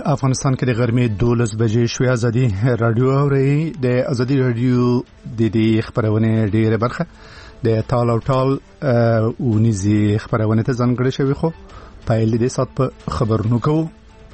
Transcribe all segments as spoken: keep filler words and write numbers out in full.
افغانستان کې د غرمې دولس بجې شوې. ازادي رادیو اوري. د ازادي رادیو د دې خبرونه ډیره برخه د تال او تال ونیزي خبرونه ته ځانګړې شوی، خو پایل دې سات په خبرونو کوو.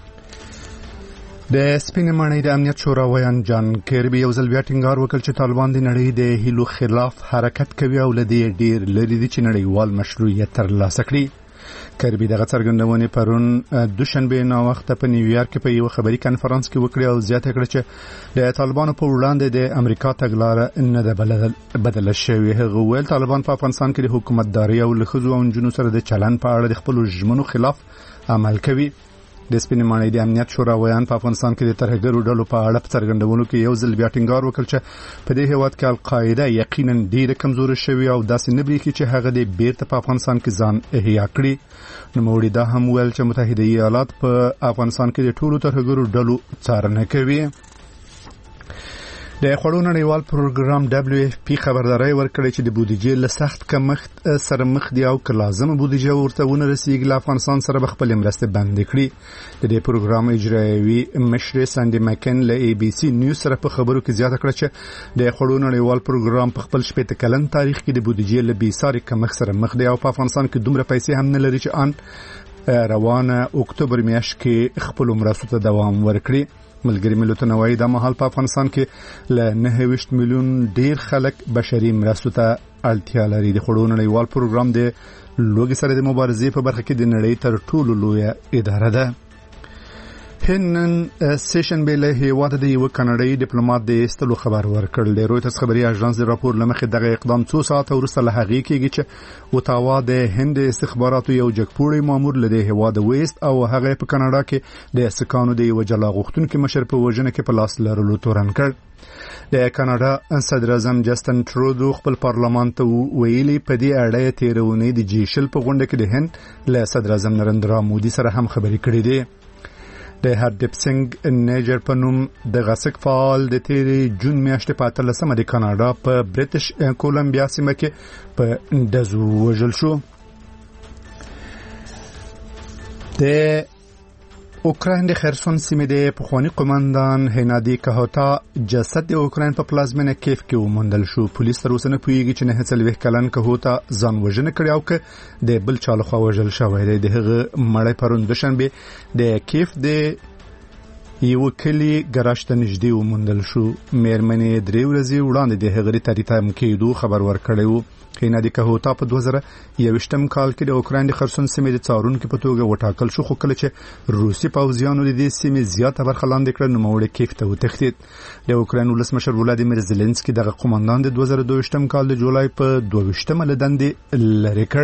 د سپینې ماڼۍ د امنیت شورا ویان جان کیربي یو ځل بیا ټینګار وکړ چې طالبان د نړۍ د هیلو خلاف حرکت کوي او لدې ډیر لري دي چې نړیوال مشروعیت ترلاسه کړي. کیربي دغه څرګندونه پرون دوشنبه نا وخت په نیویارک کې په یو خبري کانفرنس کې وکړه او زیاته کړه چې د طالبانو په وړاندې د امریکا تګلارې نه ده بدله شوې. هغه ویل طالبان په افغانستان کې د حکومتداري او لخذو او جنونو سره د چلن په اړه د خپل ژمنو خلاف عمل کوي. د سپینې ماڼۍ د امنیت شورا ویان په افغانستان کې د ترهګرو ډلو په اړه څرګندونو کې یو ځل بیا ټینګار وکړ چې په دې هیواد کې القاعده یقینا ډېره کمزوري شوې او داسې نه بریښي چې هغه د بیرته په افغانستان کې ځان احیا کړي. نوموړي دا هم ویل چې متحده ایالات په افغانستان کې د ټولو ترهګرو ډلو څارنه کوي. د خوړو نړیوال پروګرام دبليو اف پی خبرداري ورکړې چې د بودیجې له سخت کمښت سره مخ دي او که لازمه بودیجه ورته ونه رسیږي له افغانستان سره به خپل مرسته بند کړي. د دې پروګرام اجرایوي مشر ساندي مکن له ای بي سي نیوز سره په خبرو کې زیاته کړه چې د خوړو نړیوال پروګرام په خپل شپږ کلن تاریخ کې د بودیجې له بیساري کمښت سره مخ دی او په افغانستان کې دومره پیسې هم نه لري چې ان روانه اکتوبر میاشت کې خپل مرستو ته دوام ورکړي. ملګری ملتونه وايي د مهال په افغانستان کې له نهه ویشت میلیون ډیر خلک بشري مرستو ته اړتیا لري. د خوړو نړیوال پروګرام د لوګي سره د مبارزې په برخه کې د نړۍ تر ټولو لویه اداره ده. هنن سیشن بیل هیواد د یو کاناډایي ډیپلوماټ د استلو خبر ورکړل. د رويټرز خبري اژانس د راپور لمخې دغه اقدام څو ساعت وروسته له هغې کېږي چې اوتاوا د هند استخباراتو یو جګپوړی مامور له هیواد ویست او هغه په کاناډا کې د سکانو د یو جلا غوښتونکو مشر په وژنه کې په لاس لرلو تورن کړ. د کاناډا صدر اعظم جسټن ټرودو خپل پارلمان ته ویلي په دې اړه تیرونی د جیشل په غونډه کې د هند له صدر اعظم نریندرا مودي سره هم خبرې کړې دي. د هردیپ سنگ نیجر په نوم د غسک فعال د تیری جون میاشتې په اتلسمه د کاناډا په بریټیش کولمبیا سیمه کې په دزو وژل شو. د اوکراین د خرسون سیمې د پخوانی قوماندان هنادي کهوتا جسد د اوکراین په پلازمینه کیف کې وموندل شو. پولیس تر اوسه نه پوهیږي چې نه څلوېښت کلن کهوتا ځان وژنه کړې او که د بل چا لخوا وژل شوی دی. د هغه مړی پرون دوشنبه د کیف د یو کلی ګراج ته نږدې وموندل شو. میرمنې درې ورځې وړاندې د هغې تاریخي کېدو خبر ورکړی و. هنادي کهوتا په دوه زره یوویشتم کال کې د اوکراین د خرسون سیمې د څارونکو په توګه وټاکل شو، خو کله چې روسي پوځیانو د دې سیمې زیاته برخه لاندې کړه نوموړی کیف ته وتښتېد. د اوکراین ولسمشر ولادیمیر زيلنسکي دغه قوماندان د دوه زره دوه کال د جولای په دوه ویشتمه له دندې لرې کړ.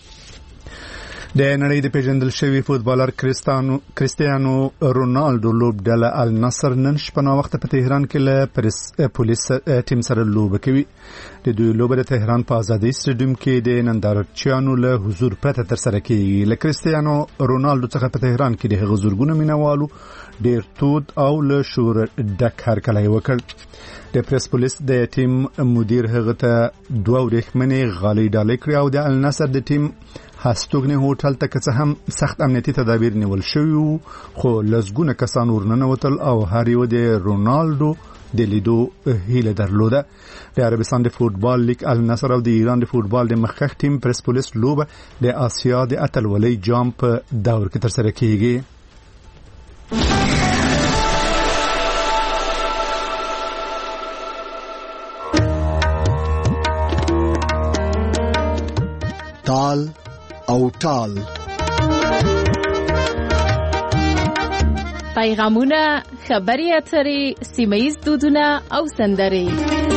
د نړۍ د پیژندل شوی فوتبالر کریستیانو رونالډو لوبډله النصر نن شپه نا وخت په تهران کې له پولیس ټیم سره لوبه کوي. د دوی لوبه د تهران په آزادۍ سټیډیوم کې د نندارچیانو له حضور پرته تر سره کیږي. له کریستیانو رونالډو څخه په تهران کې د هغه زورګونو مینوالو ډیر تود او له شور ډک هرکلی وکړ. د پریس پولیس د ټیم مدیر هغه ته دوه ورېښمنې غالۍ ډالۍ کړې او د النصر د ټیم هستوګنې هوټل ته که څه هم سخت امنیتي تدابیر نیول شوي وو، خو لسګونه کسان ورننوتل او هر یو د رونالډو د لیدو هیله درلوده. د عربستان د فوتبال لیگ النصر او د ایران د فوتبال د مخکښ ټیم پریس پولیس لوبه د آسیا د اتلولۍ جام په دور کې ترسره کیږي. تال او تال پیغامونه، خبري اترې، سیمه‌ییز دودونه او سندرې.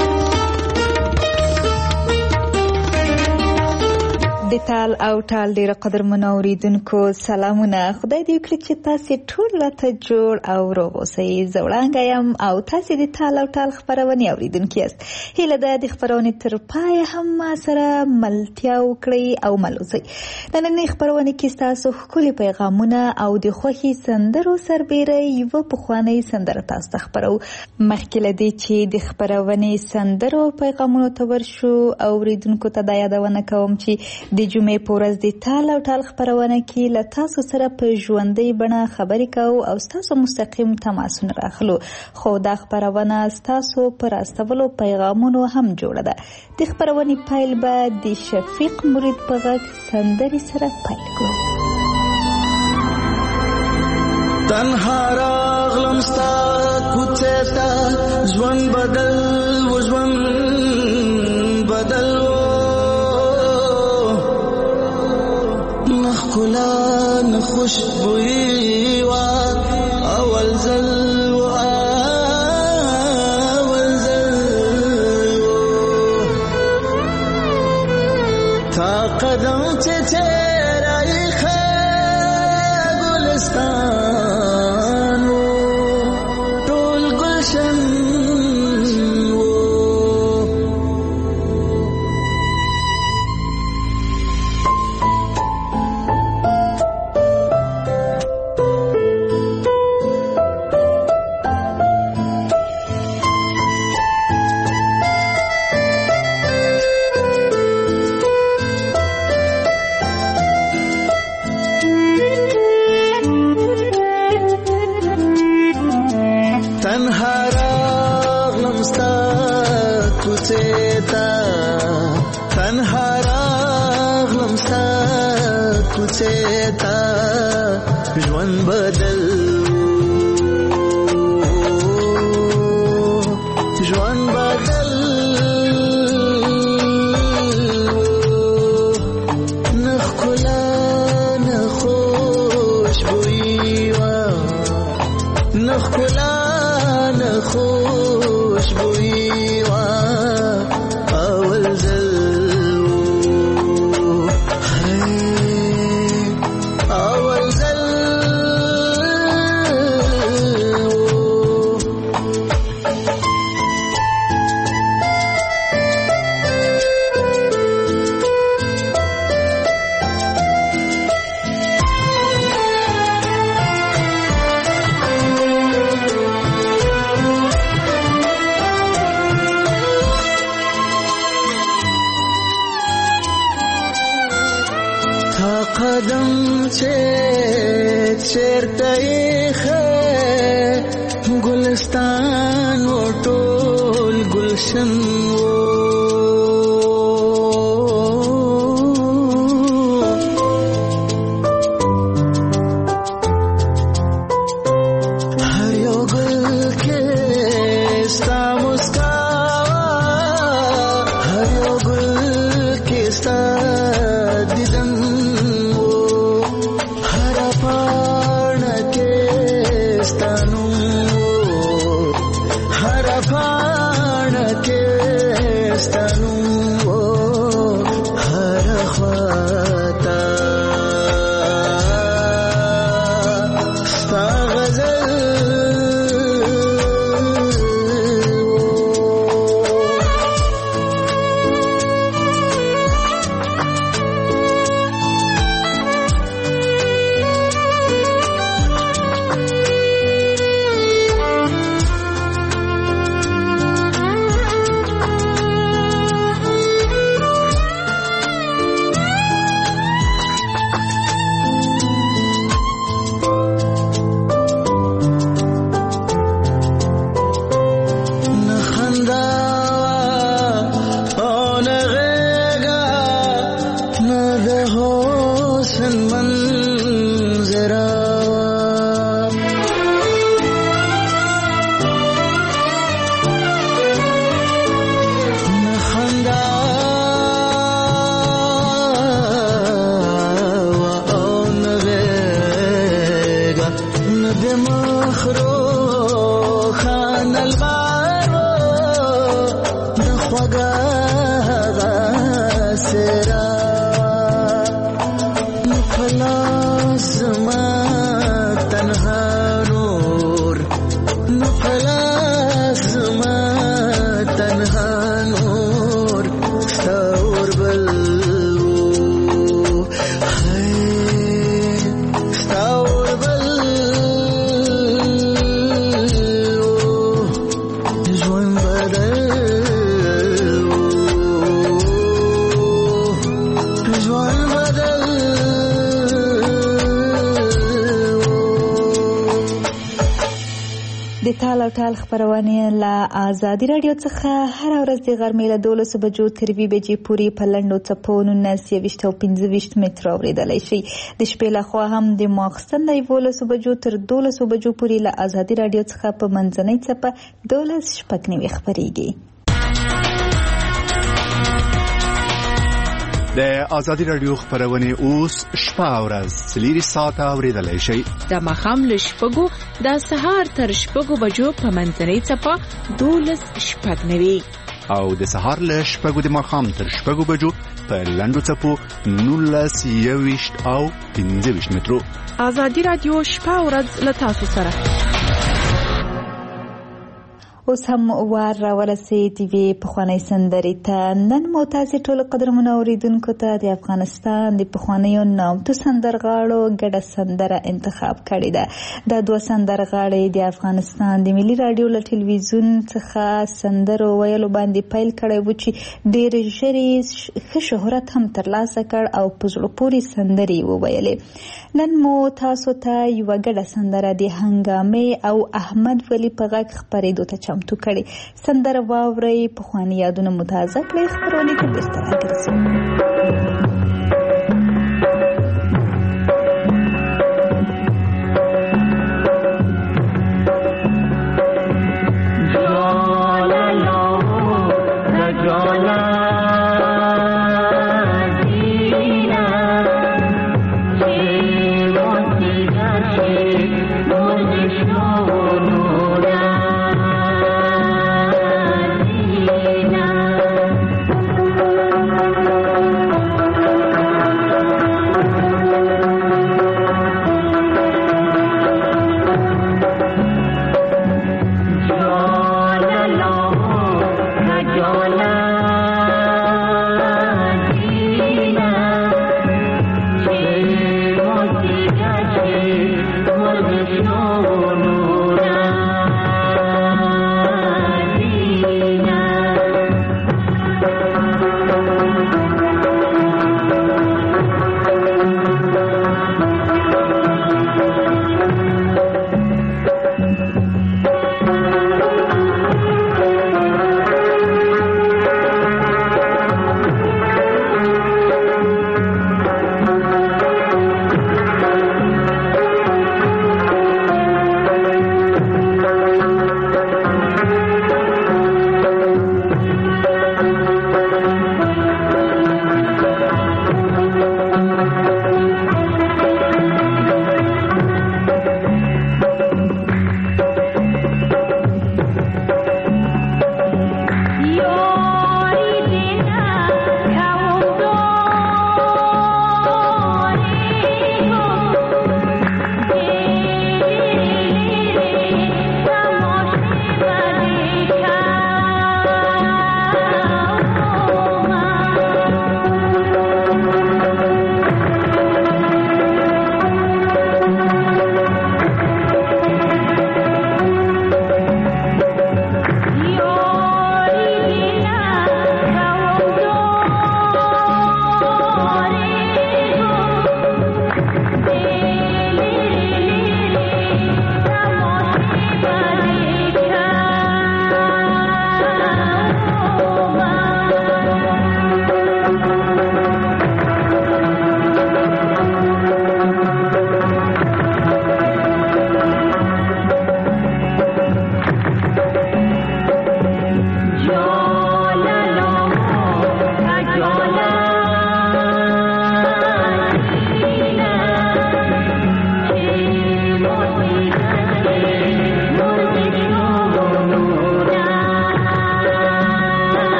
د تال او تال ډیره قدرمن اوریدونکو سلامونه. خدای دې وکړي چې تاسو ټول ته جوړ او روغ اوسئ. زه وړاندې یم او تاسو د تال او تال خبرونه اوریدونکي یاست. هیله ده د خبرونه تر پای هم ما سره ملتیا وکړئ او ملوسئ. نن خبرونه کې تاسو خولي پیغامونه او د خوخي سندرو سربېره یو په خواني سندره تاسو ته خبرو. مخکې لدی چې د خبرونه سندرو پیغامونو ته ورشو اوریدونکو ته دا یادونه کوم چې د جمعې په ورځ د تال او ټال خپرونه کې له تاسو سره په ژوندۍ بڼه خبرې کوو او ستاسو مستقیم تماسونه راخلو، خو دا خپرونه ستاسو پر استولو پیغامونو هم جوړه ده. د خپرونې پیل به د شفیق مرید په غږ سندرې سره پیل کړو. تنها راغلم ستا کوڅې ته، ژوند بدل و ژوند بدل و، نه ښکلا نه خوشبويي وه اول ځل و اول ځل و، تا قدم چې تیرایي ښه ګلستان و ټول ګلشن و. تنها راغلم ستا کوڅې ته، تنها راغلم ستا کوڅې ته، ژوند بدل ژوند بدل نه ښکلا نه خوشبويي وه، نه ښکلا خوشبويي وه اول ځل و، اول ځل قدم چې چیرته ایښی ګلستان و ټول ګلشن و، هر یو ګل کې ستا مسکا وه، هر یو ګل کې ستا دیدن، ټال خبرونه له آزادي رادیو څخه هر ورځ د غرمې له دولسو بجو تر دوه بجې پورې په لنډو څپو نولس یویشت او پنځه ویشت متره اورېدلی شي. د شپې لخوا هم د ماخستن د یولسو بجو تر دولسو بجو پورې له آزادي رادیو څخه په منځنۍ څپه دولس شپږ نوي خپرېږي. د آزادي رادیو خبرونه اوس شپه ورځ څلور ساعته اورېدلی شي. د ماښام له شپږو د سهار تر شپږو بجو په منځنۍ څپه دولس شپږ نوي او د سهار له شپږو د ماښام تر شپږو بجو په لنډو څپو نولس یویشت او پنځه ویشت مترو. آزادي رادیو شپه ورځ له تاسو سره. اوس هم وار را ورسېد وی پخوانی سندرې ته. نن مو تاسې ټول قدرمنو اوریدونکو ته د افغانستان د پخوانیو نامتو سندرغاړو ګډه سندره انتخاب کړې ده. دا دوه سندرغاړي د افغانستان د ملي رادیو له ټلویزیون څخه سندرو ویلو باندې پیل کړی و چې ډېر ژر یې ښه شهرت هم ترلاسه کړ او په زړه پورې سندرې وویلې. نن مو تاسو ته یوه ګډه سندره د هنګامې او احمد ولی په غږ خپرېدو ته چمتو کړي. سندره واورئ، پخواني یادونه مو تازه کړئ، خپرونې ته بېرته راګرځئ.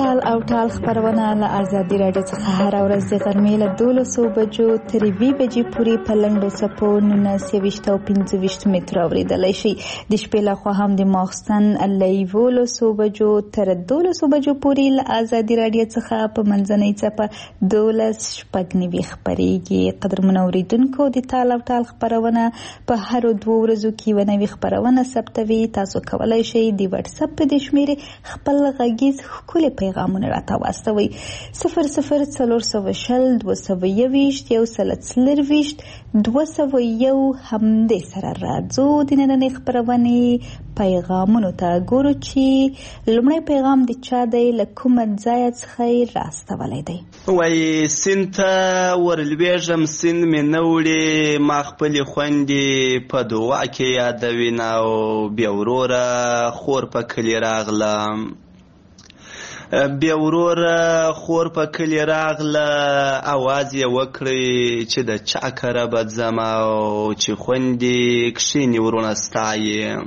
تال او ټال خبرونه له آزادي راډیو څخه هر ورځ د غرمې له دولسو بجو تر یوې بجې پورې په لنډو څپو نولس یویشت او پنځه ویشت متره اورېدلی شي. د شپې لخوا هم د ماخستن له یولسو بجو تر دولسو بجو پورې له آزادي راډیو څخه په منځنۍ څپه دولس شپږ نوي خپرېږي. قدرمنو اورېدونکو، د تال او ټال خپرونه په هرو دوو ورځو کې یوه نوې خپرونه ثبتوي. تاسو کولی شئ د وټساپ په دې شمېرې خپل غږیز ښکلي پیغامونه راته واستوئ. صفر صفر څلور سوه شل دوه سوه یوویشت یو سل څلرویشت دوه سوه یو. همدې سره راځو د نننۍ خپرونې پیغامونو ته ګورو چې لومړی پیغام د چا دی، له کومه ځایه څخه یې راستولی دی. وایي سیند ته ورلوېږم سیند مې نه وړي، ما خپلې خویندې په دعا کې یادوینه او بیا وروره خور په کلي راغله بیا وروره خور په کلي راغله اواز یې وکړئ چې د چا کره به ځم او چې خویندې کښېني ورونه ستایي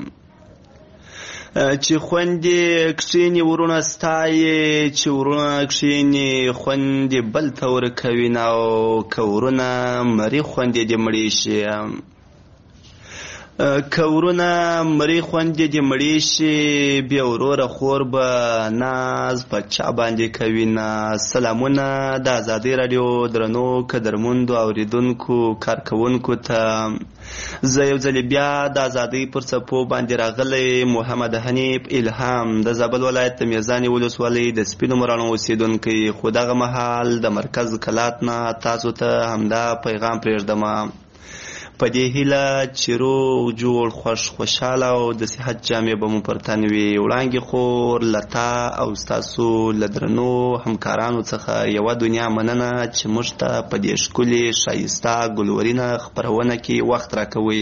چې خویندې کښېني ورونه ستایي چې ورونه کښېني خویندې بل ته ورکوینه او که ورونه مري خویندې دې مړې شي که ورونه مري خویندې دې مړې شي بیا وروره خور به ناز په چا باندې کوینه. سلامونه د ازادۍ راډیو درنو قدرمندو اورېدونکو کارکوونکو ته. زه یو ځلې بیا د ازادۍ پر څپو باندې راغلی محمد حنیف الهام د زابل ولایت د میزانې ولسوالۍ د سپینو مراڼو اوسېدونکی، خو دغه مهال د مرکز کلات نه تاسو ته همدا پیغام پرېږدم په دې هیله چې روغ جوړ خوش خوشحاله او د صحت جامې به مو پر تن وي. وړانګې خور له تا او ستاسو له درنو همکارانو څخه یوه دنیا مننه چې موږ ته په دې ښکلې ښایسته ګلورینه خپرونه کې وخت راکوئ.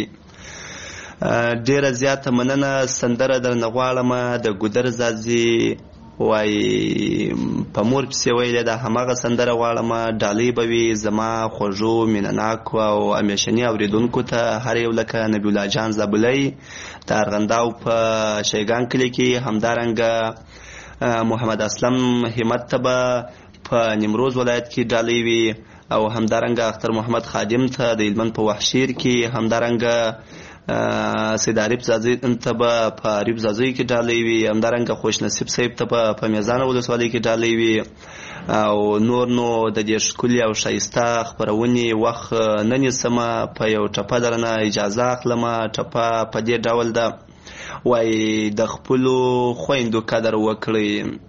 ډېره زیاته مننه. سندره درنه غواړم د ګودر زازي وایي په مور پسې ویلې ده، هماغه سندره غواړم. ډالۍ به وي زما خوږو مینهناکو او همیشني اورېدونکو ته، هر یو لکه نبی الله جان زابلی د ارغنداو په شیګان کلي کې، همدارنګه محمد اسلم همت ته به په نیمروز ولایت کې ډالۍ وي، او همدارنګه اختر محمد خادم ته د هلمند په وحشیر کې، همدارنګه سید عارف زازي ته به په عارف زازي کې ډالۍ وي، همدارنګه خوش نصیب صاحب ته به په میزان ولسوالۍ کې ډالۍ وي، او نور نو د دې ښکلي او ښایسته خپرونې وخت نه نیسمه. په یو ټپه درنه اجازه اخلمه. ټپه په دې ډول ده، وایي د خپلو خویندو قدر وکړئ،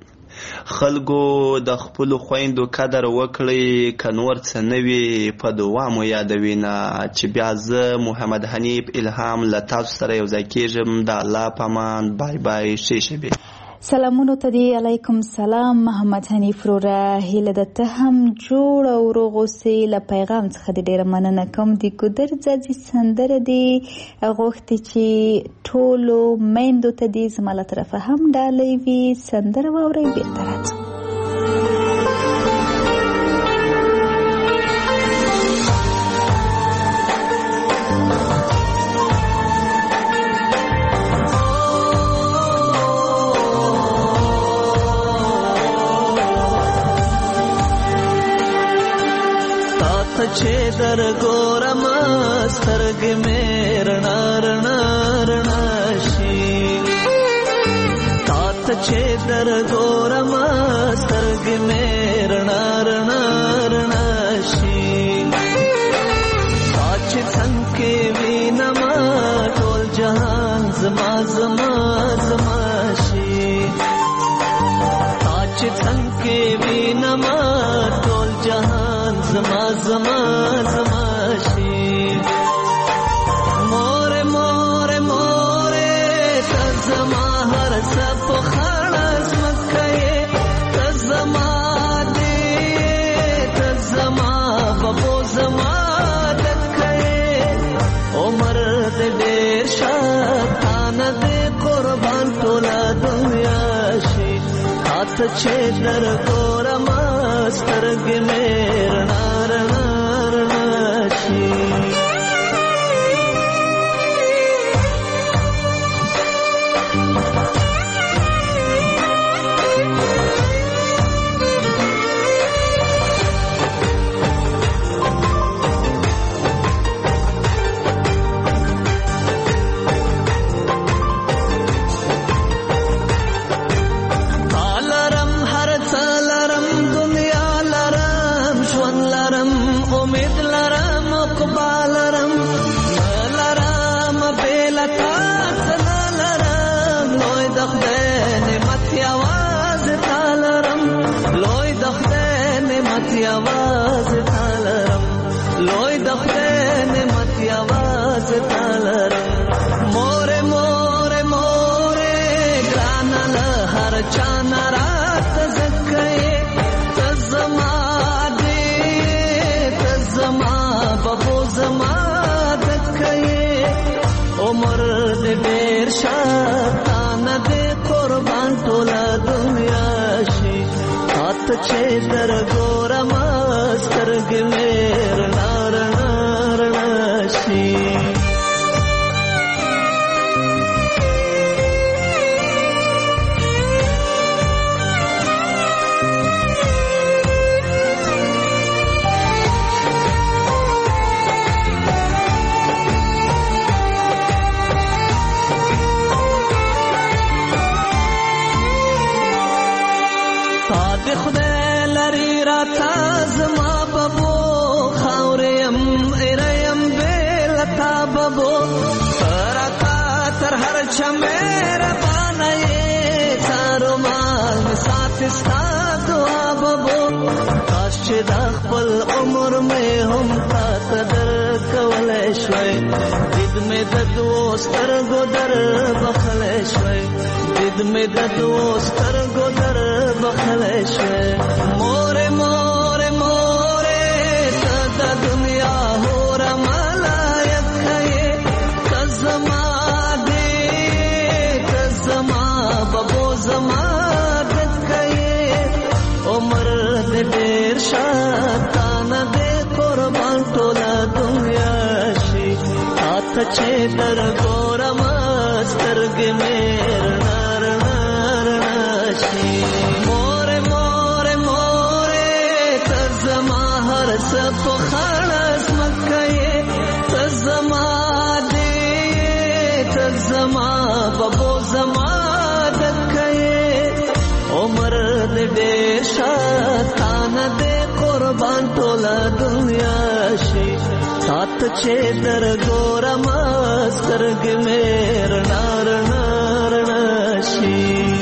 خلکو د خپلو خویندو قدر وکړئ، که نور څه نه وي په دعا مو یادوینه. چې بیا زه محمد حنیف الهام له تاسو سره یو ځای کېږم. د الله په امان. بای بای. ښې شپې. سلامونو ته دی. علیکم سلام محمد حنیف وروره، هیله ده ته هم جوړ او روغ اوسې. له پیغام څخه دې ډېره مننه کوم. د ګودر ځاځي سندره دې غوښتې چې ټولو میندو ته دې زما له طرفه هم ډالۍ وي. سندره واورئ، بېرته راځو. چې در ګورم سترګې مې رڼا رڼا رڼا شي، تا ته چې در ګورم سترګې مې رڼا رڼا رڼا شي. تا چې څنګه کې وینم ټول جهان زما زما زما شي، تا چې څنګه کې وینم ټول جهان زما زما زما شي. مور مور مور ته زما هر څه په خړه ځمکه ته زما دې ته زما بابو زما دکه عمر دې ډېر شاتانه دې قربان ټوله دنیا شي. تا چې در ګورم سترګې مې رڼا رڼا رڼا شي. یوازې تا لرم لوی د خدای نعمت یوازې تا لرم مورې مورې مورې ګرانه له هر چا نه راته ځکه یې ته زما دې ته زما ببو زما دکه یې عمر دې ډېر شه تا نه دې قربان ټوله دنیا شي تا ته چې در ګورم سترګې مې رڼا رڼا رڼا شي خدای لري راته زما ببو خاورې یم ایره یم بې له تا ببو ته راته تر هر چا مهربانه یې څارو مال مې ساتې ستا دعا ببو کاش چې دا خپل عمر مې هم تا ته درکولی شوی دید مې د دوو سترګو در بخلی شوی دید مې د دوو سترګو در بخلی شوی مورې مورې مورې ته د دنیا هوره ملایکه یې ته زما دې ته زما ببو زما دکه یې عمر دې ډېر شه تا نه دې قربان ټوله دنیا شي تا ته چې در ګورم سترګې مې رڼا رڼا رڼا شي مورې مورې مورې ته زما هر څه په خړه ځمکه یې ته زما دې ته زما ببو زما دکه یې عمر دې ډېر شه تا نه دې قربان ټوله دنیا شي تا ته چې در ګورم سترګې مې رڼا رڼا رڼا شي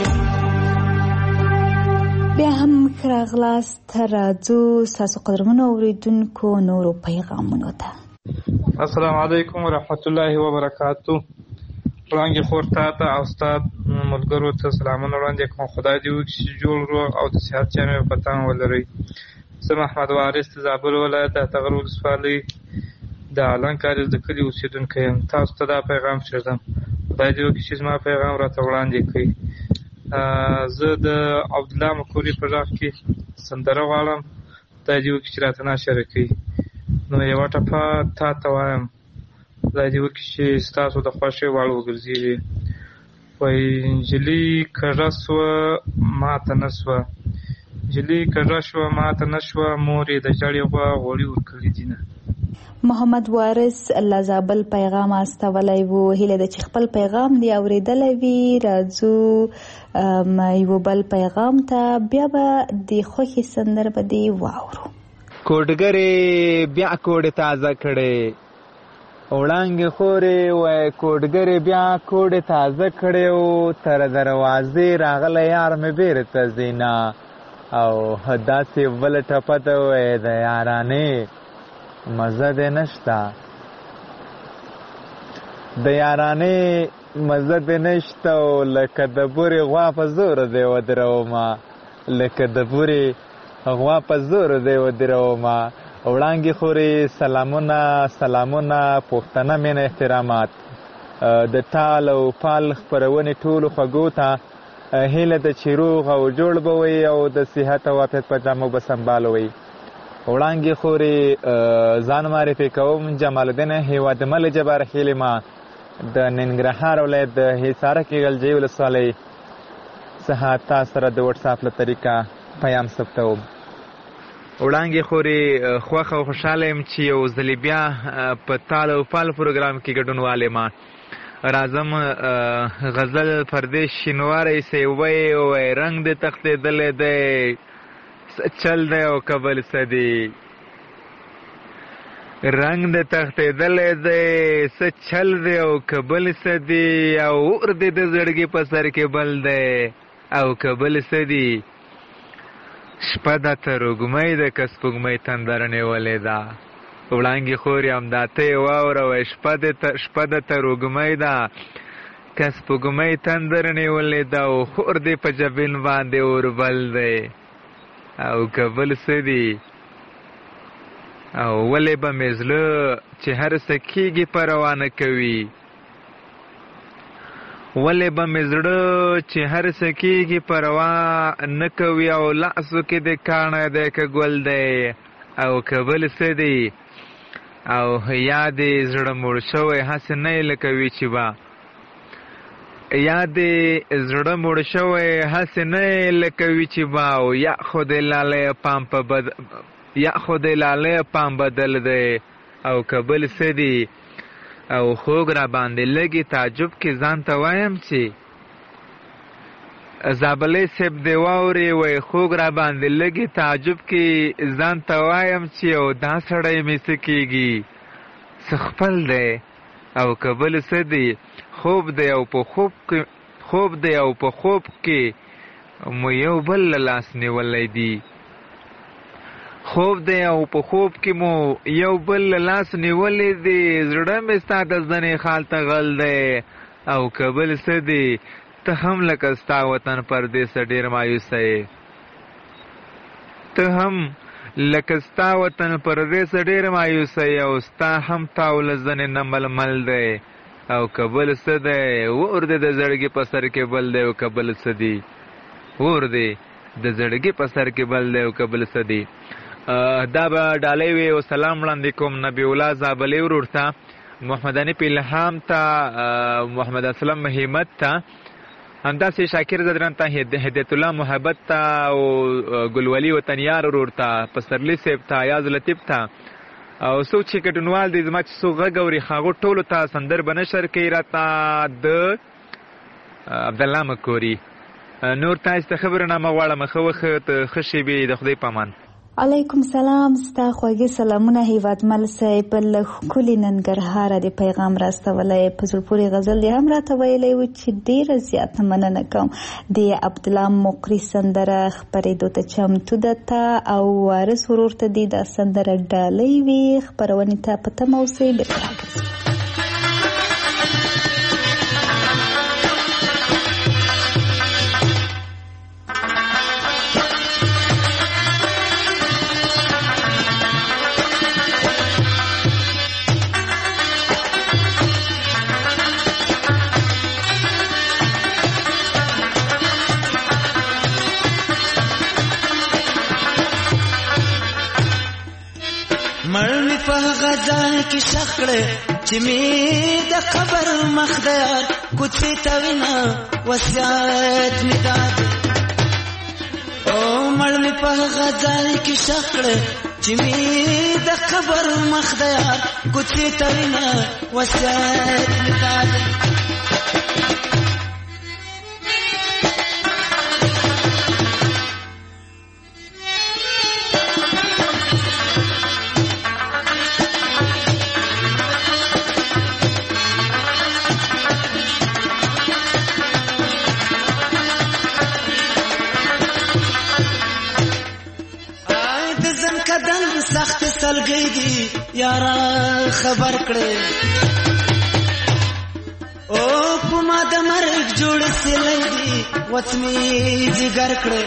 بیا هم راغلاست راځو ستاسو قدرمنو اورېدونکو نورو پیغامونو ته السلام علیکم ورحمت الله وبرکاتو وړانګې خور تا ته او استاد ملګرو ته سلامونه وړاندې کوم خدای دې وکړي چې جوړ روغ او د صحت جامې په تن ولرئ زه محمد وارث د زابل ولایت د تغر ولسوالۍ د الان کاریز د کلي اوسېدونکی یم تاسو ته دا پیغام پرېږدم خدای دې وکړي چې زما پیغام راته وړاندې کړئ زه د عبدالله مکوري په غږ کې سندره غواړم خدای دې وکړي چې راته ناشره کړي نو یوه ټپه تا ته وایم خدای دې وکړي چې ستاسو د خوښې وړ وګرځېږي وایي نجلۍ کږه سوه ماته نه سوه نجلۍ کږه شوه ماته نه شوه مور یې د ژړې غوا غوړي ورکړي دینه محمد وارث الله زابل پیغام استولی وو هیله ده چې خپل پیغام دی اوریدلی وي راځو یو بل پیغام ته بیا به د خوښې سندره به دې واورو کوډګرې بیا کوډې تازه کړې وړانګې خورې وای کوډګرې بیا کوډې تازه کړې او تر دروازې راغلی یار مې بیرته ځینه او داسې بله ټپه ته وای د یارانې مزه دې نشته د یارانې مزه دې نشته او لکه د بورې غوا په زور دې ودرومه لکه د بورې غوا په زور دې ودرومه وړانګې خورې سلامونه سلامونه پښتنه مینه احترامات د ټال او پال خپرونې ټولو خوږو ته هیله ده چې روغ او جوړ به وئ او د صحت او عافیت په جامو به سنبال وئ وړانګې خورې ځان معرفي کوم جمال الدین هیواد مل جبار خیل ما د ننګرهار ولایت د حصار کې غلجی ولسوالۍ څخه تاسو سره د واتساپ له طریقه پیام ثبتوم وړانګې خورې خوښه او خوشحاله یم چې یو ځلې بیا په تال او پال پروګرام کې ګډونوال یم راځم غزل پردیس شینواری سیوی وای رنګ دې تښتېدلی دی چل دی او کبل سدی رنگ د تختېدلی دی څه چل دی او کبل سدی او اور دی د زړګي په سر کې بل دی او کبل سدی شپه ده تر وږمۍ ده که سپوږمۍ تندر نیولې ده وړانګې خورې همدا ته یې واوره وایي شپه ده تر وږمۍ ده که سپوږمۍ تندر نیولې ده او خور دې په جبین باندې اوربل دی او که بل څه دي او ولې به مې زړه چې هر څه کېږي پروا نه کوي ولې به مې زړه چې هر څه کېږي پروا نه کوي او لاسو کې د کاڼی دی که ګل دی او که بل څه دی او یا دې زړه مړ شوی هسې نه یې لکه وي چې به یا دې زړه مړ شوی هسې نه یې لکه وي چې به او یا خو دې لالی پام په بد یا خو دې لالی پام بدل دی او که بل څه دی او خوږ را باندې لږې تعجب کې ځان ته وایم چې زابلۍ صاحب دې واورې وایي خوږ را باندې لږې تعجب کې ځان ته وایم چې او دا سړی مې څه کېږي څه خپل دی او که بل څه دی خوب دی او په خوب کې خوب دی او په خوب کې مو یو بل له لاس نیولی دی خوب دی او په خوب کې مو یو بل له لاس نیولی دی زړه مې ستا د زنې خال ته غل دی او که بل څه دی ته هم لکه ستا وطن پردیسه ډېر مایوسه یې ته هم لکه ستا وطن پردیسه ډېر مایوسه یې او ستا هم تاو له زنې نه ململ دی او که بل څه دی اور دی د زړګي په سر کې بل دی او که بل څه دی اور دی د زړګي په سر کې بل دی او که بل څه دی دا به ډالۍ وي او سلام وړاندې کوم نبی الله زابلۍ ورور ته محمد انیف الهام ته محمد اسلم همت ته همداسې شاکر زدران ته هدایت الله محبت ته او ګلولي وطنیار ورور ته پسرلي صاحب ته ایاز لطیف ته او څوک چې ګډونوال دي زما چې څوک غږ اوري هغو ټولو ته سندر به نشر کوي راته د عبدالله مکوري نور تاسو ته خبرنامه غواړم ښه وخت ښه شېبې د خدای په امان علیکم سلام ستا خوږې سلامونه هیوادمل صاحب له ښکلي ننګرهاره د پیغام راستولی په زړه پورې غزل یې هم راته ویلی و چې ډېره زیاته مننه کوم د عبدالله مقري سندره خپرېدو ته چمتو ده ته او وارث ورور ته دې دا سندره ډالۍ وي خپرونې ته په تمه اوسئ بېرته راګرځو غزان کی شخړه چې می د قبر مخ د یار کوڅې ته وینا وصیت می داد او مړ می په غزان کی شخړه چې می د قبر مخ د یار کوڅې ته وینا وصیت می داد سخت سلګي دي یارا خبر کړې او په ما د مرګ جوړ سلې دي وڅمي جګر کړې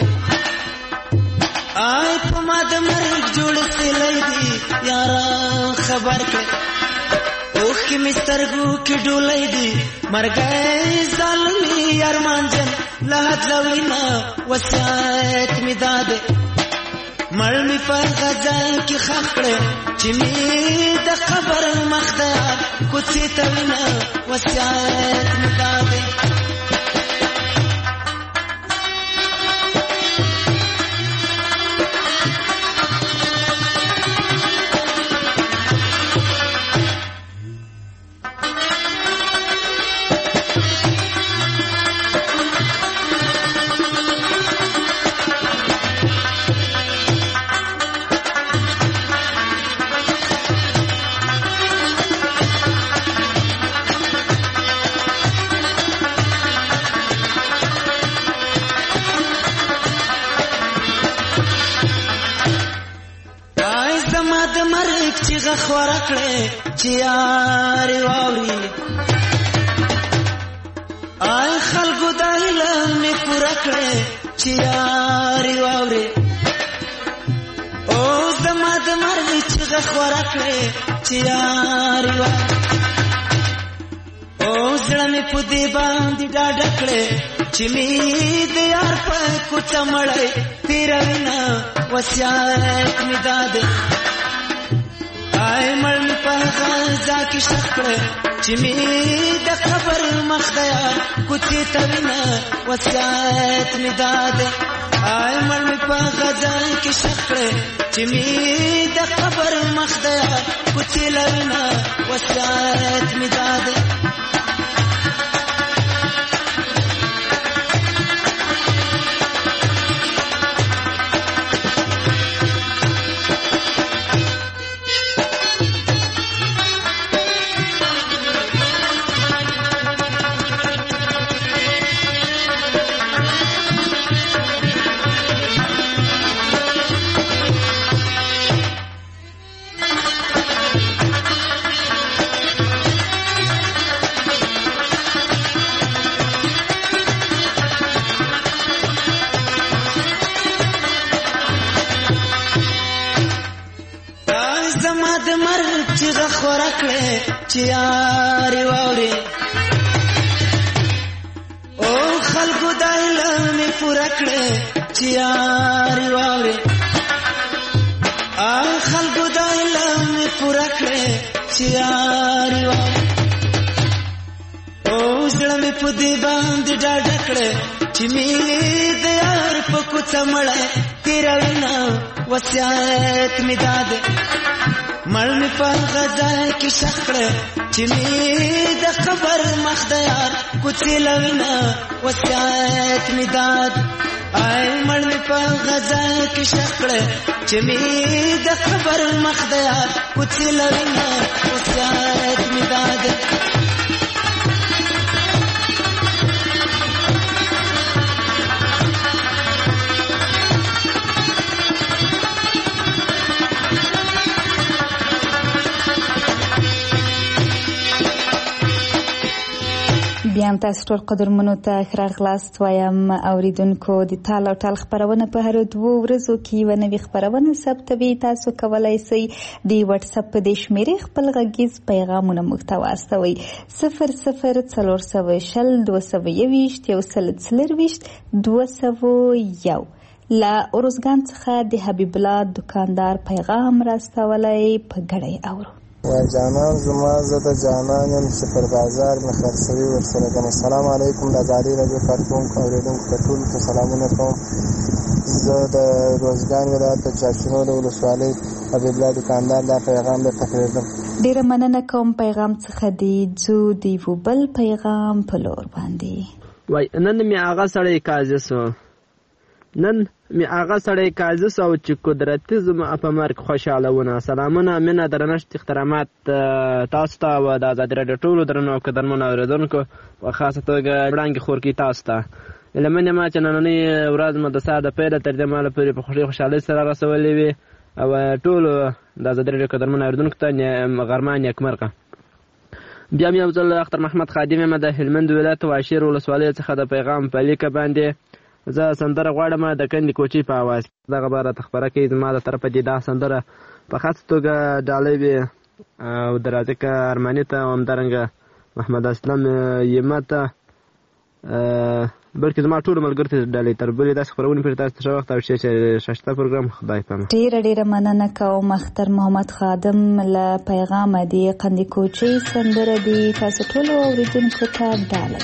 آی په ما د مرګ جوړ سلې دي یارا خبر کړې اوخ کې مسترګو کې ډولې دي مرګي ظالمي ارمان جن لحد لوینا وصیت می داده مړ می په غزل کې خخړه چې می د قبر مخ د کوڅې ته وینا وصیت می داده مرګ چې غخوره کړې چې یارې واوري آی خلکو د علم مې پوره کړې چې یارې واوري او زما د مرګ چې غخوره کړې چې یارې واوري او زړه مې په دې باندې ډاډه کړې چې مې د یار په کوڅه مړی تېروینه وصیت مې دا دی آی مړ مې په غزا کې ښخ کړې چې مې د قبر مخ د یار کوڅې ته وینه وصیت مې دا دی آی مړ مې په غزا کې ښخ کړې چې مې د قبر مخ د یار کوڅې له وینه وصیت مې دا دی چې یارې واوري او خلکو د علم مې پوره کړې چې یارې واوري آ خلکو د علم مې پوره کړې چې یارې واوري او زړه مې په دې باندې ډاډه کړې چې مې د یار په کوڅه مړی تېروینه وصیت مې دا دی مړ مې په غزا کې ښخ کړې چې مې د قبر مخ د یار کوڅې له وینه وصیت مې دا دی آی مړ مې په غزا کې ښخ کړې چې مې د قبر مخ د یار کوڅې له وینه وصیت مې دا دی بیا هم تاسو ټول قدرمنو ته ښه راغلاست وایم اوریدونکو د تال او ټال خپرونه په هرو دوو ورځو کې یوه نوې خپرونه ثبتوي تاسو کولی سئ د وټساپ په دې شمېرې خپل غږیز پیغامونه موږ ته واستوئ صفر صفر څلور سوه شل دوه سوه یوویشت یو سل څلرویشت دوه سوه یو له ارزګان څخه د حبیب الله دکاندار پیغام راستولی په ګډه یې اورو یا جانان زما زه د جانان یم چې پر بازار مې خرڅوي ورسره کوم السلام علیکم د ازادي راډیو کارکوونکو اورېدونکو ته ټولو ته سلامونه کوم زه د روزګان ولایت د چارشنو د ولسوالۍ حبیب الله دکاندار دا پیغام درته پرېږدم ډېره مننه کوم پیغام څخه دی ځو د یو بل پیغام په لور باندې وای نن مې هغه سړی قاضي سو نن می هغه سړی قاضي سو چې قدرتي زما په مرګ خوشحاله ونه سلامونه مینه درنښت احترامات تاسو ته او د ازادي راډیو ټولو درنو قدرمنو اورېدونکو په خاصه توګه وړاندې خورکي تاسو ته لمنې ما چې نننۍ ورځ مو د ساعت د پیله تر دې مهاله پورې په خوښۍ خوشحالۍ سره رسولې وي او ټولو د ازادي راډیو قدرمنو اورېدونکو ته غرمه نیکمرغه بیا مې یو ځل اختر محمد خادم یم د هلمند ولایت واشیر ولسوالۍ څخه د پیغام په لیکه باندې زه سندره غواړم د کندې کوچۍ په اواز دغه باره ته خپره کوي زما د طرفه دې دا سندره په خاصه توګه ډالۍ وي او د رازقه ارماني ته همدارنګه محمد اسلم یمه ته بلکې زما ټولو ملګرو ته ډالۍ تر بلې داسې خپرونې پورې تاسو ته ښه وخت او ښه ښایسته پروګرام خدای پامه ډېره ډېره مننه کوم اختر محمد خادم له پیغامه د کندې کوچۍ سندره دې تاسو ټولو اورېدونکو ته ډالۍ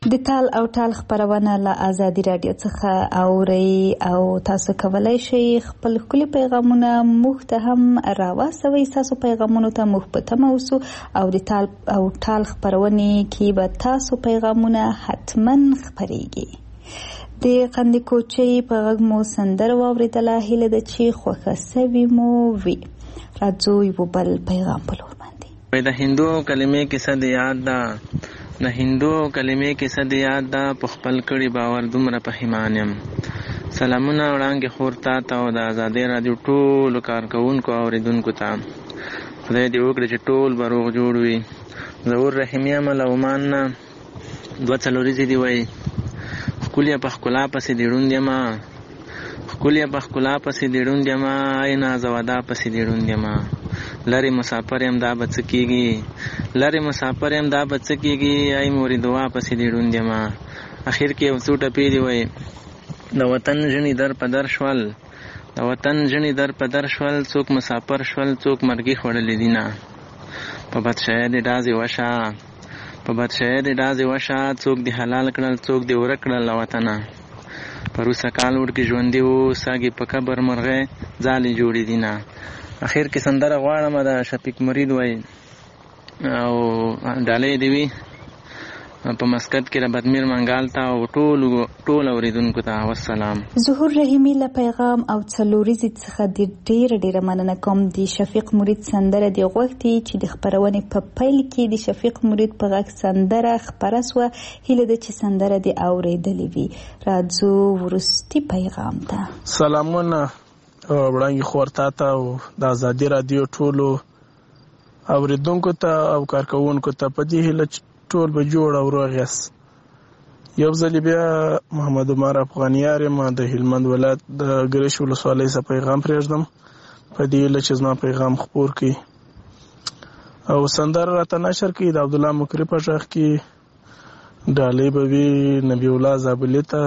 د تال او ټال خپرونه له ازادي رادیو څخه اورئ او تاسو کولی شئ خپل ښکلي پیغامونه موږ ته هم راواستوئ. ستاسو پیغامونو ته موږ په تمه اوسو او د تال او ټال خپرونې کې به تاسو پیغامونه حتما خپریږي. د قندې کوچۍ په غږ مو سندره واورېدله. هیله ده چې خوښه سوي مو وي. راځو یو بل پیغام په لور باندې. د هندو کلمې کیسه د یاد ده، د هندو کلمې کیسه د یاد ده، په خپل کړي باور دومره پښیمان یم. سلامونه وړاندې خور تا ته او د ازادۍ راډیو ټولو کارکوونکو او اورېدونکو ته. خدای دې وکړي چې ټول به روغ جوړ وي. ظهور رحیمي یم له عمان نه. دوه څلوریزې دي وایي ښکلې په ښکلا پسې دې ړوند یمه، ښکلې په ښکلا پسې دې ړوند یمه، ای نازودا پسې دې ړوند یمه. لرې مسافر یم دا به څه کېږي، لرې مسافر یم دا به څه کېږي، ای مورې دعا پسې دې ړوند یمه. اخر کې یو څو ټپې دي وایي د وطن ژڼې در په در شول، د وطن ژڼې در په در شول، څوک مسافر شول څوک مرګي خوړلې دینه. په بدشایه دې ډازې وشه، په بدشایه دې ډازې وشه، څوک دې حلال کړل څوک دې ورک کړل له وطنه. پروسه کال وړکې ژوندي وو ساګې په قبر مرغۍ ځالې جوړې دینه. اخر کې سندره غواړم د شفیق مرید وایي او ډالۍ دې وي په مسکت کې د بدمیر منګال ته او ټول ټول اوریدونکو ته والسلام. ظهور رحیمي له پیغام او څلوریزې څخه د ډیره ډیره مننه کوم. د شفیق مرید سندره دی غوښتي چې د خپرونې په پیل کې د شفیق مرید په غږ سندره خپره سوه. هیله ده چې سندره دې اورېدلې وي. راځو وروستي پیغام ته. سلامونه وړاندې خور تا ته او د ازادي رادیو ټولو اوریدونکو ته او کارکوونکو ته په دې هیله ټول به جوړ او روغ یاست. یو ځل بیا محمد عمر افغانیار یم د هلمند ولایت د ګرش ولسوالۍ څخه پیغام پرېږدم په دې هیله چې زما پیغام خپور کړي او سندره راته نشر کړي. د عبدالله مکري په غږ کې ډالۍ به وي نبی الله زابلي ته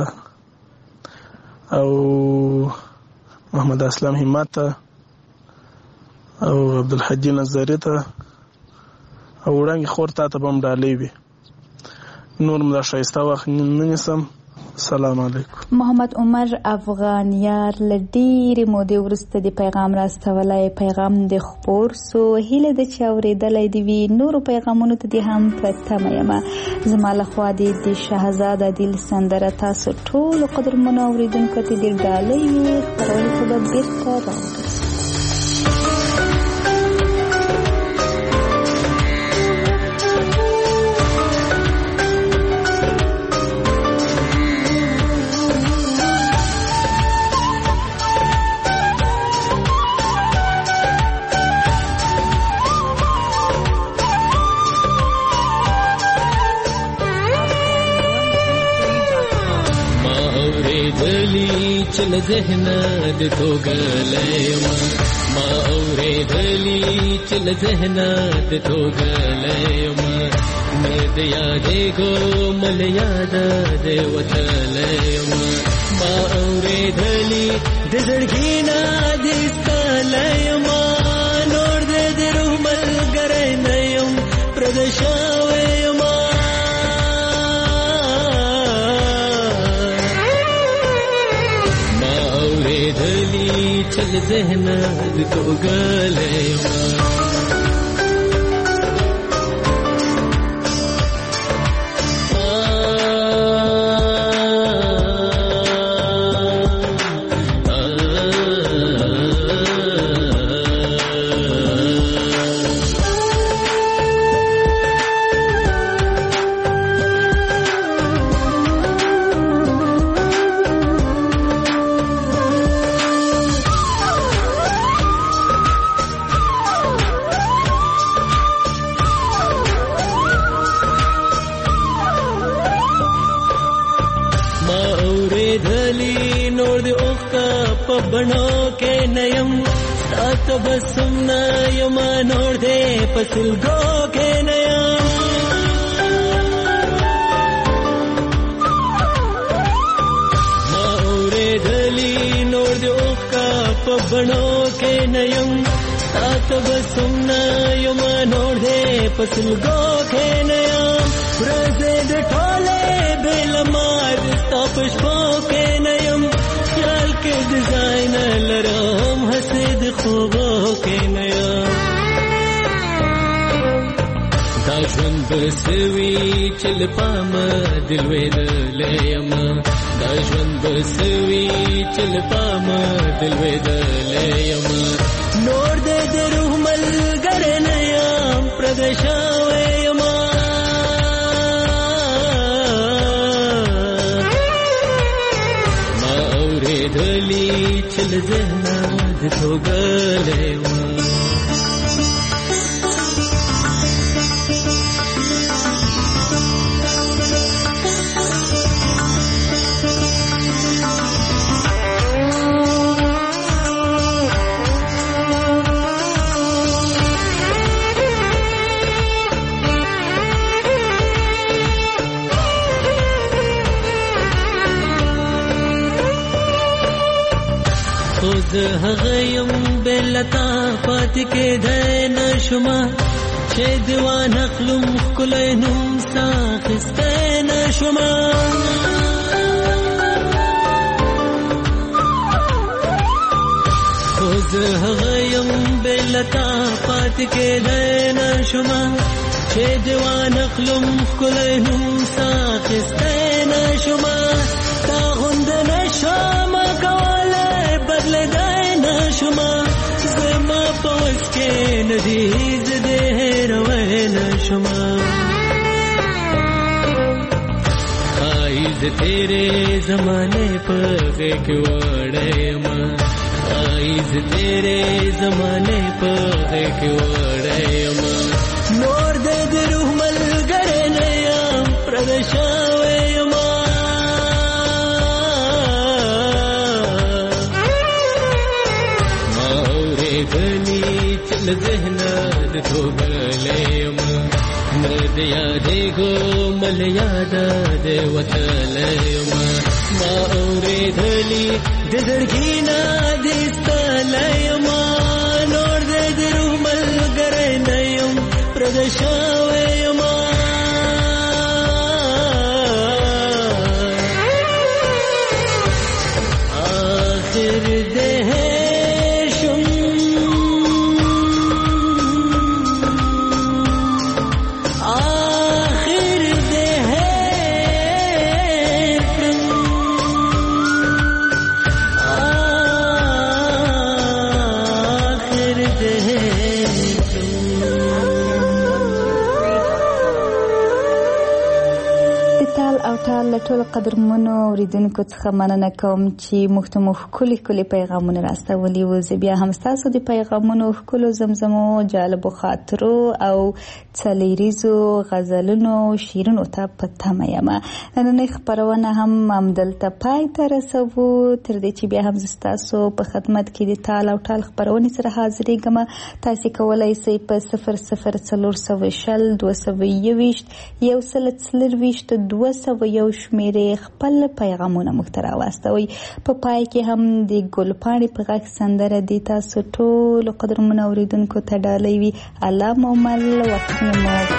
او محمد اسلام همت ته او عبدالحدی نظری ته او وړاندې خور تا ته به هم ډالۍ وي. نور م دا ښایسته وخت نه نیسم. السلام علیکم. محمد عمر افغانیار له ډېرې مودې وروسته د پیغام راستولی. پیغام د خپور سو. هیله ده چې اورېدلی دې وي. نورو پیغامونو ته دې هم په تمه یمه. زما لخوا دې د شهزاد عادل سندره تاسو ټولو قدرمنو اورېدونکو ته د ډالۍ وي. خپرونې ته به بېرته راورسو. چل ذهن د توګلېما ما اورېدلې چل ذهن د توګلېما مې د یادې ګو مل یاد د وتلېما ما اورېدلې د زړګي نه د ستلېما نور دې د روح ملګری نه یم پردشاوېما چل ذهن د توګلېما بڼو کې نیم سات بسم نه یم نور دې پسلګو کې نیم ما اورېدلې نور دې اوښکا په بڼو کې نیم سات بسم نه یم نور دې پسلګو کې نیم ورځې د ټولې بېلمار ستا په شپو کې نه یم خیال کې د ځای نه لرم هسې د خوبو کې نه یم دا ژوند به څه وي چې له پامه د لوېدلی یم دا ژوند به څه وي چې له پامه د لوېدلی یم نور دې د روح ملګری نه یم پردی شوی یم ما اورېدلي چې له ذهنه د توږلی یم زه هغه یم بېلتا پاتې کېدی نه شومه چې د وانخلم ښکلی نوم ستا اخیستی نه شومه خو زه هغه یم بېلتا پاتې کېدی نه شومه چې د وانخلم ښکلی نوم ستا اخیستی نه شومه تا غوندې نه شومه کولی بدلېدی نه شومه زما په وس کې نه دي زه دې هېروی نه شومه ښایي زه تېرې زمانې په غېږ کې وړی یمه ښایي زه تېرې زمانې په غېږ کې وړی یمه نور دې د روح ملګری نه یم پردی شوی یمه له ذهنه د توږلی یم نه د یادېږو مل یاده د وتلی یم ما اورېدلي د زړګي نه د ایستلی یم نور دې د روح ملګری نه یم پردی شوی یم آخر دې له ټولو قدرمنو اورېدونکو څخه مننه کوم چې موږ ته مو ښکلي ښکلي پیغامونه راستولي وو زه بیا هم ستاسو د پیغامونو ښکلو زمزمو جالبو خاطرو او څلیریزو غزلونو شعرونو ته په تمه یم نننۍ خپرونه هم همدلته پای ته رسوو تر دې چې بیا هم زه ستاسو په خدمت کې د تال او ټال خپرونې سره حاضرېږم تاسې کولی سئ په صفر صفر څلور سوه شل دوه سوه یوویشت یو سل څلرویشت دوه سوه یو شمیرې خپل پیغامونه موږ ته راواستوئ په پای کې هم د ګلپاڼې په غږ سندره دې تاسو ټولو قدرمنو اورېدونکو ته ډالۍ وي الله مو مل وختونه مو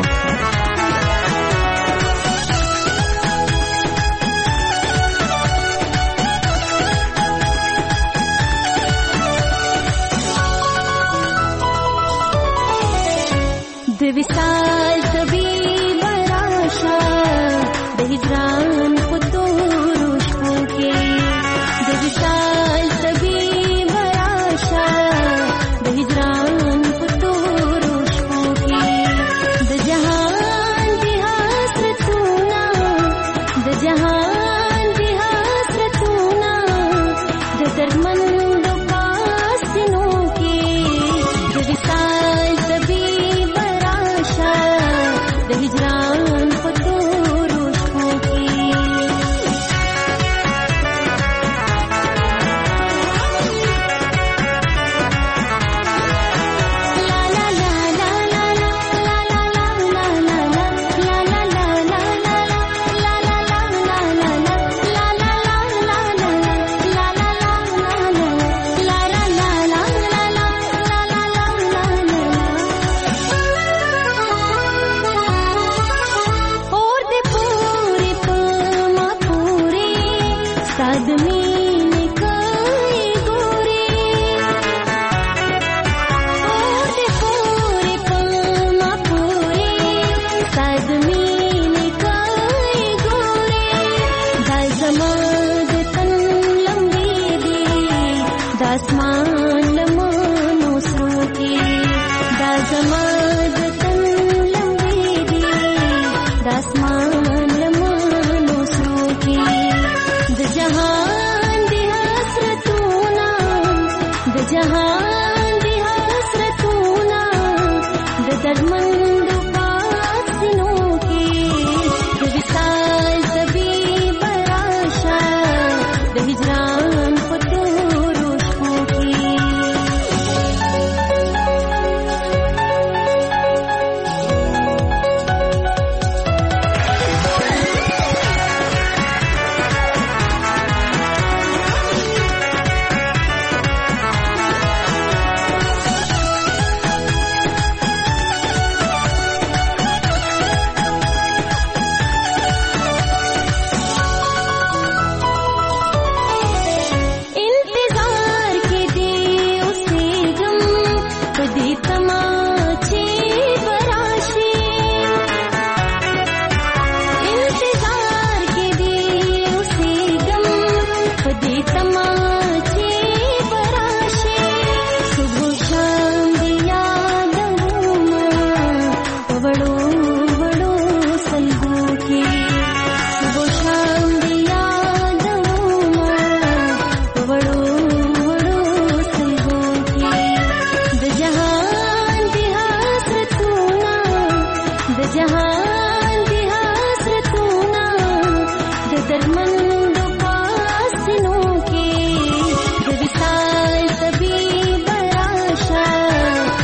د وصال طبیب راشه د هجران په تورو شپو کې د وصال طبیب راشه د هجران په تورو شپو کې د جهان د حسرتونه د جهان د حسرتونه د دردمندو پاسینو کې د وصال طبیب راشه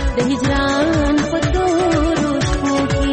د هجران په تورو شپو کې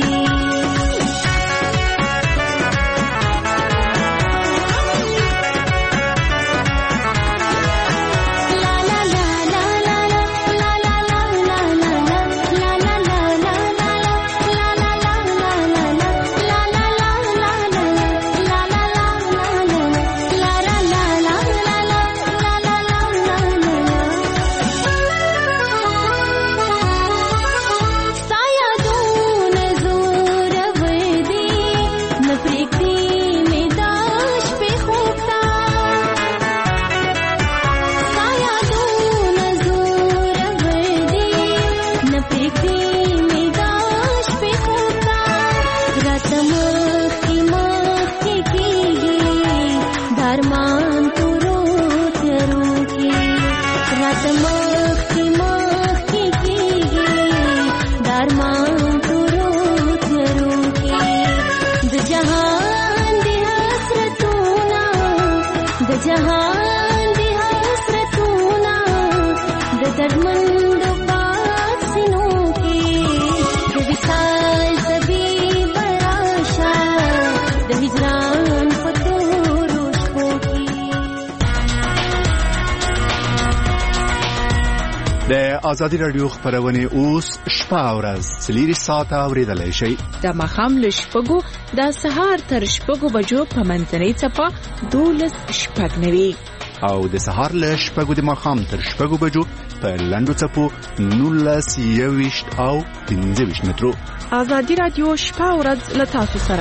آزادی رادیو خبرونه اوس شپه او ورځ څلور ساعته اوریدلای شئ. د ماښام له شپږو د سهار تر شپږو بجو په منځنۍ څپه دولس شپږ نوي او د سهار له شپږو د ماښام تر شپږو بجو په لنډو څپو نولس یوویشت او پنځه ویشت مترو. آزادی رادیو شپه او ورځ له تاسو سره.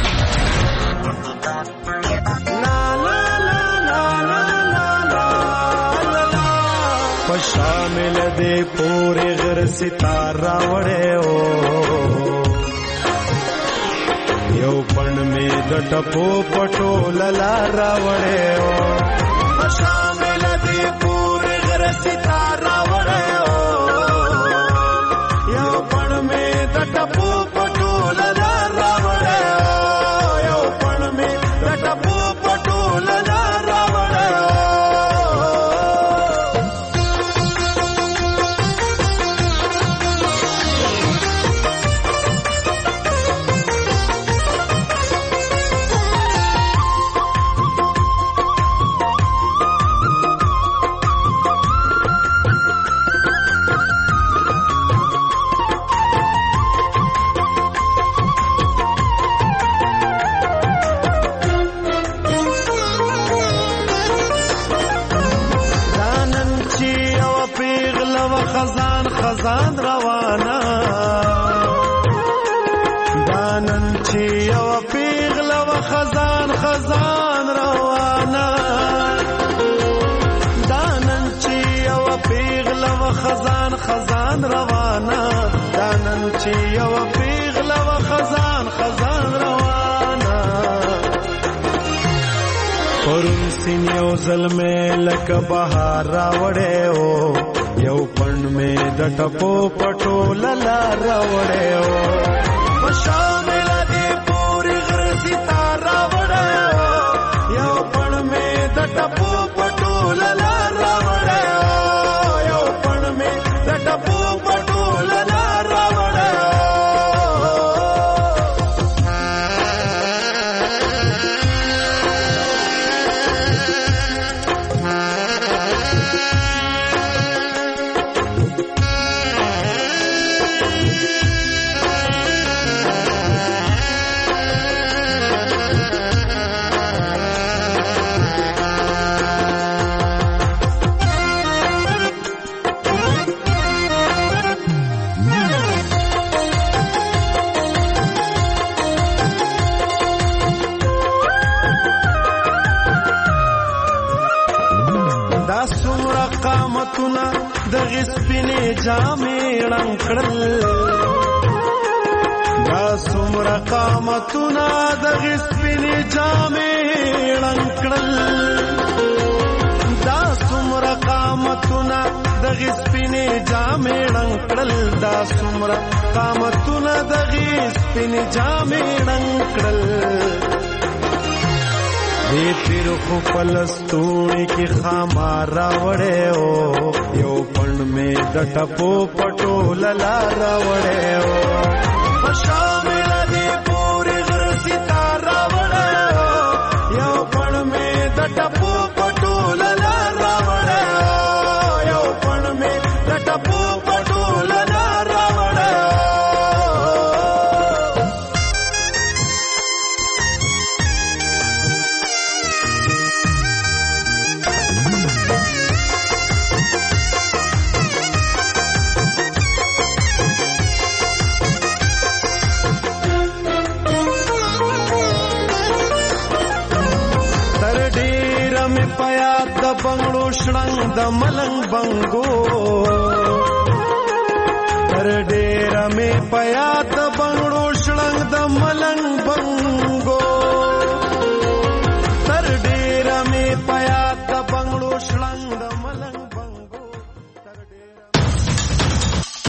شامل دے پورے غر ستارہ وڑے او یو پن میں دٹپو پٹو للارا وڑے او شامل دے پورے غر ستارہ وڑے او یو پن میں دٹپو پٹو للارا وڑے او یو پن میں دٹپو پٹو للارا وڑے او خزان روانا دانن چی یو پیغل و خزان خزان روانا دانن چی یو پیغل و خزان خزان روانا دانن چی یو پیغل و خزان خزان روانا پرون سین یو ظلمه لک بهار راوڑے او یو پن میں دٹپو پٹو للا راوڑے او شامل دی پوری غر ستارہ وڑے او یو پن میں دٹپو پٹو للا راوڑے او یو پن میں دٹپو پٹو للا راوڑے او قامتنا دغه سپینې جامې رنگړل دا څومره قامتنا دغه سپینې جامې رنگړل دا څومره قامتنا دغه سپینې جامې رنگړل دا څومره قامتنا دغه سپینې جامې رنگړل دې پیر خو پلستونی کی خامار راوړې او یو پند می د ټپو پټو للا راوړې او شامل دې پوری غر ستار راوړې او یو پند می د ټپو پټو للا راوړې او یو پند می د ټپو پټو للا راوړې بنگړو شړنګ د ملنګ بنګو تر ډېر مې پیا د